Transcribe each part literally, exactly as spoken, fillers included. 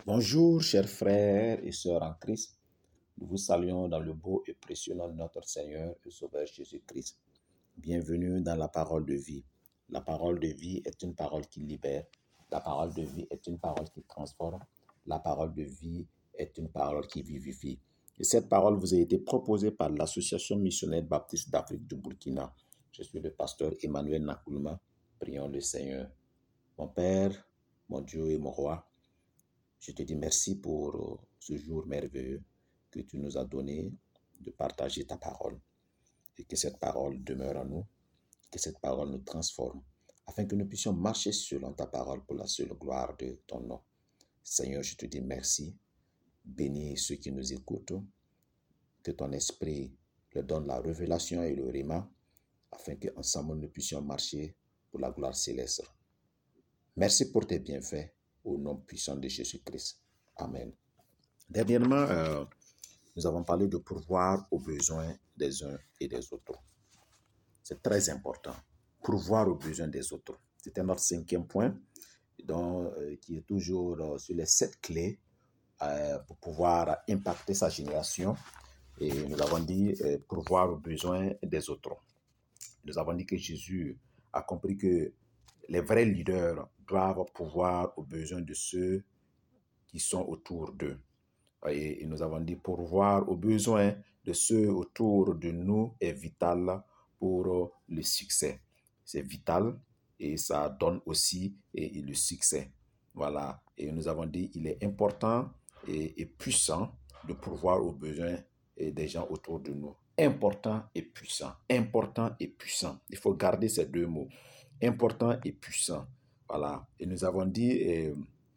Bonjour, chers frères et sœurs en Christ. Nous vous saluons dans le beau et précieux nom de notre Seigneur et Sauveur Jésus-Christ. Bienvenue dans la parole de vie. La parole de vie est une parole qui libère. La parole de vie est une parole qui transforme. La parole de vie est une parole qui vivifie. Et cette parole vous a été proposée par l'Association missionnaire baptiste d'Afrique du Burkina. Je suis le pasteur Emmanuel Nakoulma. Prions le Seigneur. Mon Père, mon Dieu et mon Roi, je te dis merci pour ce jour merveilleux que tu nous as donné de partager ta parole et que cette parole demeure en nous, que cette parole nous transforme afin que nous puissions marcher selon ta parole pour la seule gloire de ton nom. Seigneur, je te dis merci. Bénis ceux qui nous écoutent, que ton esprit leur donne la révélation et le rhéma afin qu'ensemble nous puissions marcher pour la gloire céleste. Merci pour tes bienfaits. Au nom puissant de Jésus-Christ. Amen. Dernièrement, euh, nous avons parlé de pourvoir aux besoins des uns et des autres. C'est très important. Pourvoir aux besoins des autres. C'était notre cinquième point, donc, euh, qui est toujours euh, sur les sept clés euh, pour pouvoir impacter sa génération. Et nous avons dit euh, pourvoir aux besoins des autres. Nous avons dit que Jésus a compris que les vrais leaders doivent pourvoir aux besoins de ceux qui sont autour d'eux. Et, et nous avons dit pourvoir aux besoins de ceux autour de nous est vital pour le succès. C'est vital et ça donne aussi et, et le succès. Voilà. Et nous avons dit il est important et, et puissant de pourvoir aux besoins et des gens autour de nous. Important et puissant. Important et puissant. Il faut garder ces deux mots. Important et puissant. Voilà. Et nous avons dit, et,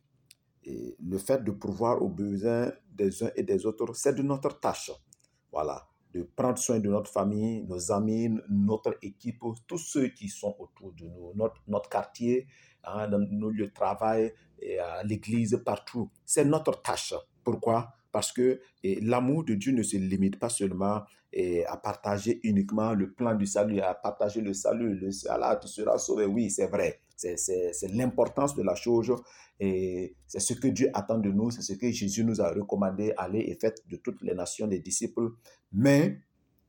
et le fait de pourvoir aux besoins des uns et des autres, c'est de notre tâche. Voilà. De prendre soin de notre famille, nos amis, notre équipe, tous ceux qui sont autour de nous, notre, notre quartier, hein, nos lieux de travail, et à l'église, partout. C'est notre tâche. Pourquoi? Parce que et, l'amour de Dieu ne se limite pas seulement et, à partager uniquement le plan du salut, à partager le salut, le salut, tu seras sauvé. Oui, c'est vrai. C'est, c'est, c'est l'importance de la chose et c'est ce que Dieu attend de nous, c'est ce que Jésus nous a recommandé, aller et faites de toutes les nations des disciples. Mais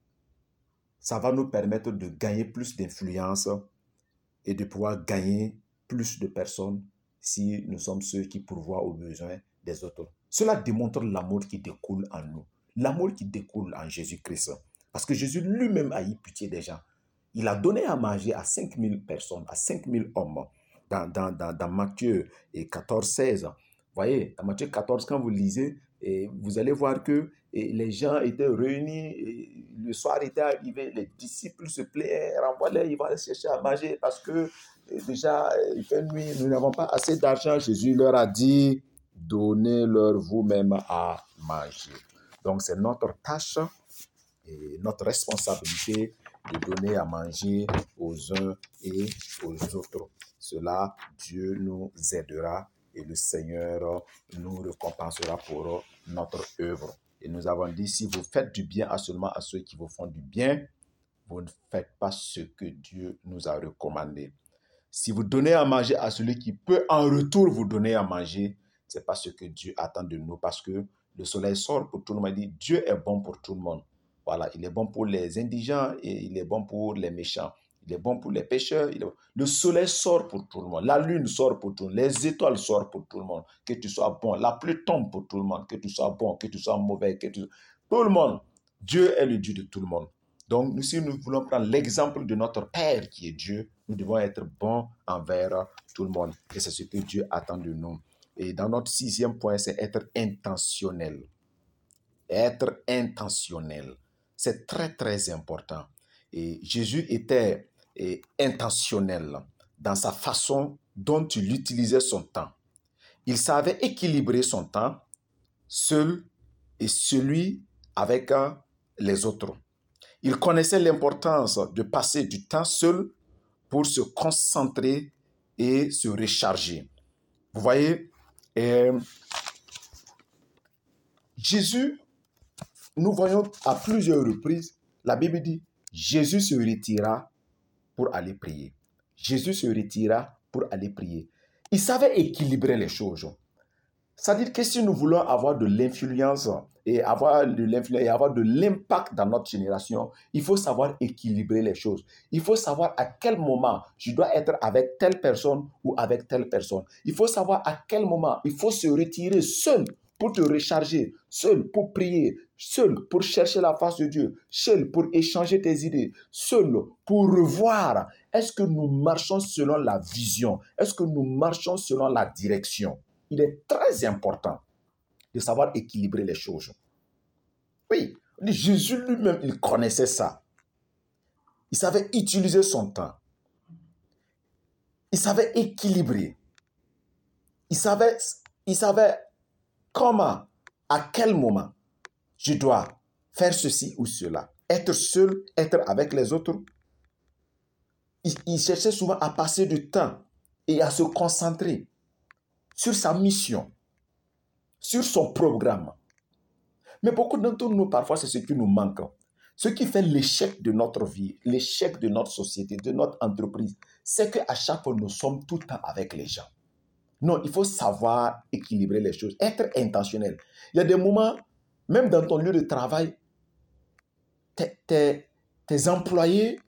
ça va nous permettre de gagner plus d'influence et de pouvoir gagner plus de personnes si nous sommes ceux qui pourvoient aux besoins des autres. Cela démontre l'amour qui découle en nous, l'amour qui découle en Jésus-Christ. Parce que Jésus lui-même a eu pitié des gens. Il a donné à manger à cinq mille personnes, à cinq mille hommes. Dans, dans, dans, dans Matthieu quatorze, seize. Vous voyez, dans Matthieu quatorze, quand vous lisez, et vous allez voir que et les gens étaient réunis, et le soir était arrivé, les disciples se plaignaient, renvoyaient, ils vont aller chercher à manger parce que déjà, il fait nuit, nous n'avons pas assez d'argent. Jésus leur a dit, donnez-leur vous-même à manger. Donc, c'est notre tâche et notre responsabilité de donner à manger aux uns et aux autres. Cela, Dieu nous aidera et le Seigneur nous récompensera pour notre œuvre. Et nous avons dit, si vous faites du bien à seulement à ceux qui vous font du bien, vous ne faites pas ce que Dieu nous a recommandé. Si vous donnez à manger à celui qui peut en retour vous donner à manger, ce n'est pas ce que Dieu attend de nous parce que le soleil sort pour tout le monde. Il dit, Dieu est bon pour tout le monde. Voilà, il est bon pour les indigents et il est bon pour les méchants. Il est bon pour les pécheurs. Il est... Le soleil sort pour tout le monde. La lune sort pour tout le monde. Les étoiles sortent pour tout le monde. Que tu sois bon. La pluie tombe pour tout le monde. Que tu sois bon, que tu sois mauvais. Que tu... Tout le monde. Dieu est le Dieu de tout le monde. Donc, nous, si nous voulons prendre l'exemple de notre Père qui est Dieu, nous devons être bons envers tout le monde. Et c'est ce que Dieu attend de nous. Et dans notre sixième point, c'est être intentionnel. Être intentionnel. C'est très, très important. Et Jésus était et, intentionnel dans sa façon dont il utilisait son temps. Il savait équilibrer son temps seul et celui avec les autres. Il connaissait l'importance de passer du temps seul pour se concentrer et se recharger. Vous voyez, euh, Jésus, nous voyons à plusieurs reprises, la Bible dit, Jésus se retira pour aller prier. Jésus se retira pour aller prier. Il savait équilibrer les choses. C'est-à-dire que si nous voulons avoir de l'influence et avoir de l'influence et avoir de l'impact dans notre génération, il faut savoir équilibrer les choses. Il faut savoir à quel moment je dois être avec telle personne ou avec telle personne. Il faut savoir à quel moment il faut se retirer seul pour te recharger, seul pour prier, seul pour chercher la face de Dieu, seul pour échanger tes idées, seul pour revoir. Est-ce que nous marchons selon la vision? Est-ce que nous marchons selon la direction? Il est très important de savoir équilibrer les choses. Oui, Jésus lui-même, il connaissait ça. Il savait utiliser son temps. Il savait équilibrer. Il savait, il savait comment, à quel moment je dois faire ceci ou cela. Être seul, être avec les autres. Il, il cherchait souvent à passer du temps et à se concentrer sur sa mission, sur son programme. Mais beaucoup d'entre nous, parfois, c'est ce qui nous manque. Ce qui fait l'échec de notre vie, l'échec de notre société, de notre entreprise, c'est qu'à chaque fois, nous sommes tout le temps avec les gens. Non, il faut savoir équilibrer les choses, être intentionnel. Il y a des moments, même dans ton lieu de travail, tes, tes, tes employés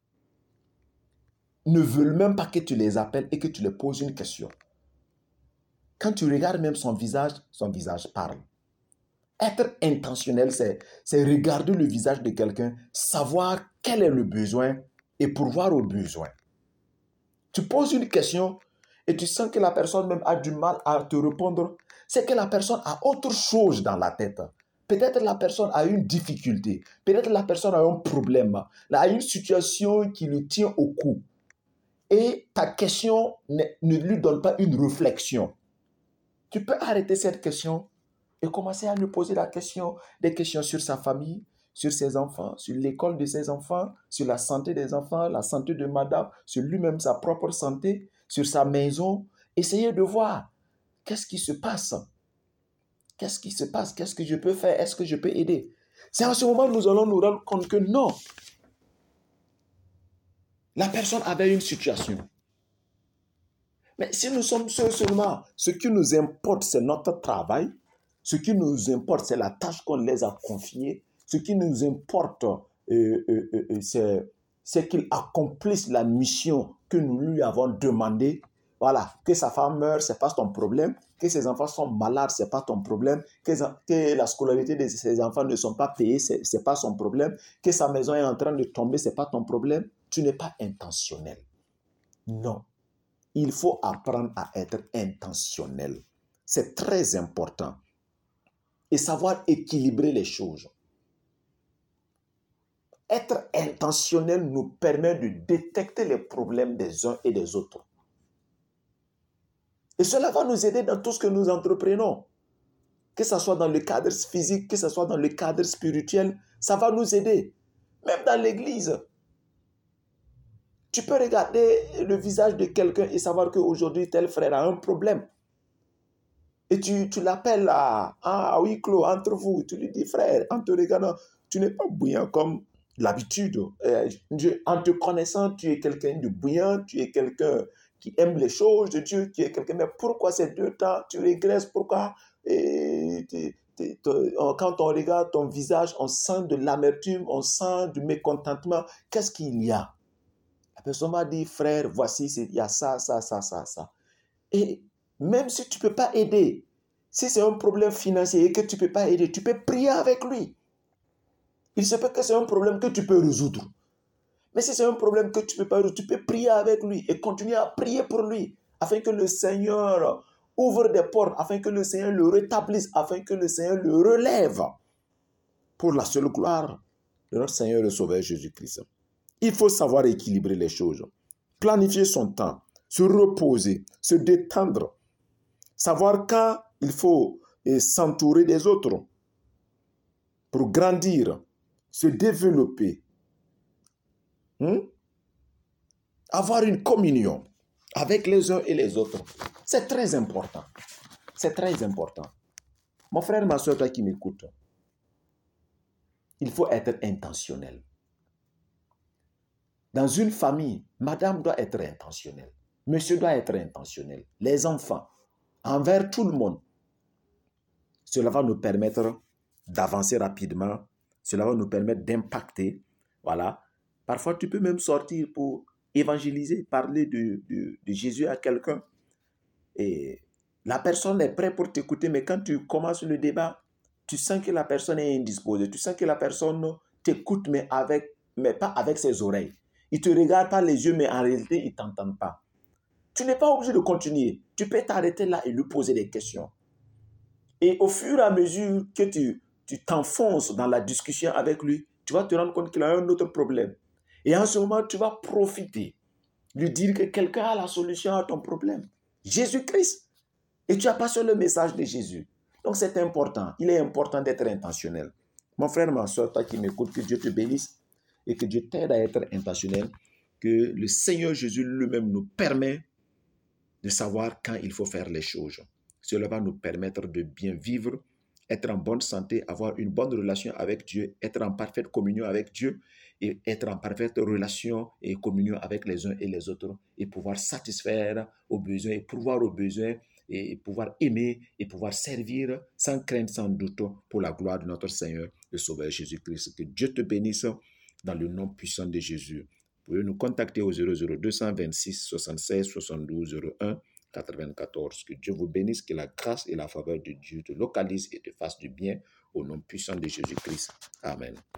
ne veulent même pas que tu les appelles et que tu les poses une question. Quand tu regardes même son visage, son visage parle. Être intentionnel, c'est, c'est regarder le visage de quelqu'un, savoir quel est le besoin et pourvoir au besoin. Tu poses une question et tu sens que la personne même a du mal à te répondre. C'est que la personne a autre chose dans la tête. Peut-être la personne a une difficulté. Peut-être la personne a un problème. A une situation qui lui tient au cou. Et ta question ne, ne lui donne pas une réflexion. Tu peux arrêter cette question et commencer à lui poser la question, des questions sur sa famille, sur ses enfants, sur l'école de ses enfants, sur la santé des enfants, la santé de madame, sur lui-même sa propre santé, sur sa maison. Essayez de voir qu'est-ce qui se passe. Qu'est-ce qui se passe? Qu'est-ce que je peux faire? Est-ce que je peux aider? C'est en ce moment que nous allons nous rendre compte que non. La personne avait une situation. Mais si nous sommes seuls seulement, ce qui nous importe, c'est notre travail. Ce qui nous importe, c'est la tâche qu'on les a confiée. Ce qui nous importe, euh, euh, euh, c'est, c'est qu'il accomplisse la mission que nous lui avons demandée. Voilà, que sa femme meure, ce n'est pas ton problème. Que ses enfants sont malades, ce n'est pas ton problème. Que, que la scolarité de ses enfants ne sont pas payées, ce n'est pas son problème. Que sa maison est en train de tomber, ce n'est pas ton problème. Tu n'es pas intentionnel. Non. Il faut apprendre à être intentionnel. C'est très important. Et savoir équilibrer les choses. Être intentionnel nous permet de détecter les problèmes des uns et des autres. Et cela va nous aider dans tout ce que nous entreprenons. Que ce soit dans le cadre physique, que ce soit dans le cadre spirituel, ça va nous aider. Même dans l'église. Tu peux regarder le visage de quelqu'un et savoir qu'aujourd'hui, tel frère a un problème. Et tu, tu l'appelles à, à huis clos entre vous. Tu lui dis, frère, en te regardant, tu n'es pas bouillant comme l'habitude. Euh, en te connaissant, tu es quelqu'un de bouillant, tu es quelqu'un qui aime les choses de Dieu, tu es quelqu'un. Mais pourquoi ces deux temps, tu régresses? Pourquoi et, t'es, t'es, t'es, quand on regarde ton visage, on sent de l'amertume, on sent du mécontentement. Qu'est-ce qu'il y a? La personne m'a dit, frère, voici, il y a ça, ça, ça, ça, ça. Et même si tu ne peux pas aider, si c'est un problème financier et que tu ne peux pas aider, tu peux prier avec lui. Il se peut que c'est un problème que tu peux résoudre. Mais si c'est un problème que tu ne peux pas résoudre, tu peux prier avec lui et continuer à prier pour lui, afin que le Seigneur ouvre des portes, afin que le Seigneur le rétablisse, afin que le Seigneur le relève, pour la seule gloire de notre Seigneur et Sauveur Jésus-Christ. Il faut savoir équilibrer les choses, planifier son temps, se reposer, se détendre, savoir quand il faut s'entourer des autres pour grandir, se développer, hmm? Avoir une communion avec les uns et les autres. C'est très important. C'est très important. Mon frère, ma soeur, toi qui m'écoutes, il faut être intentionnel. Dans une famille, madame doit être intentionnelle. Monsieur doit être intentionnel. Les enfants, envers tout le monde. Cela va nous permettre d'avancer rapidement. Cela va nous permettre d'impacter. Voilà. Parfois, tu peux même sortir pour évangéliser, parler de, de, de Jésus à quelqu'un. Et la personne est prête pour t'écouter, mais quand tu commences le débat, tu sens que la personne est indisposée. Tu sens que la personne t'écoute, mais, avec, mais pas avec ses oreilles. Il ne te regarde pas les yeux, mais en réalité, il ne t'entend pas. Tu n'es pas obligé de continuer. Tu peux t'arrêter là et lui poser des questions. Et au fur et à mesure que tu, tu t'enfonces dans la discussion avec lui, tu vas te rendre compte qu'il a un autre problème. Et en ce moment, tu vas profiter, lui dire que quelqu'un a la solution à ton problème. Jésus-Christ. Et tu as passé le message de Jésus. Donc c'est important. Il est important d'être intentionnel. Mon frère, ma soeur, toi qui m'écoutes, que Dieu te bénisse et que Dieu t'aide à être intentionnel. Que le Seigneur Jésus lui-même nous permet de savoir quand il faut faire les choses. Cela va nous permettre de bien vivre, être en bonne santé, avoir une bonne relation avec Dieu, être en parfaite communion avec Dieu et être en parfaite relation et communion avec les uns et les autres et pouvoir satisfaire aux besoins et pouvoir aux besoins et pouvoir aimer et pouvoir servir sans crainte, sans doute pour la gloire de notre Seigneur et Sauveur Jésus-Christ. Que Dieu te bénisse dans le nom puissant de Jésus. Vous pouvez nous contacter au zéro zéro deux cent vingt-six soixante-seize soixante-douze zéro un quatre-vingt-quatorze. Que Dieu vous bénisse, que la grâce et la faveur de Dieu te localisent et te fassent du bien au nom puissant de Jésus-Christ. Amen.